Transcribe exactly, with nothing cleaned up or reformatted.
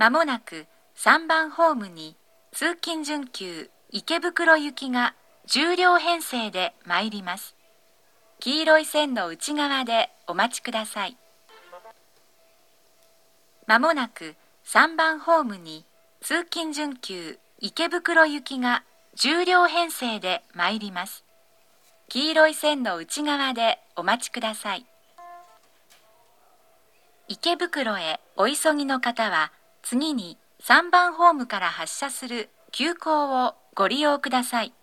まもなくさんばんホームに通勤準急池袋行きがじゅう両編成で参ります。黄色い線の内側でお待ちください。まもなくさんばんホームに通勤準急池袋行きがじゅう両編成で参ります。黄色い線の内側でお待ちください。池袋へお急ぎの方は、次にさんばんホームから発車する急行をご利用ください。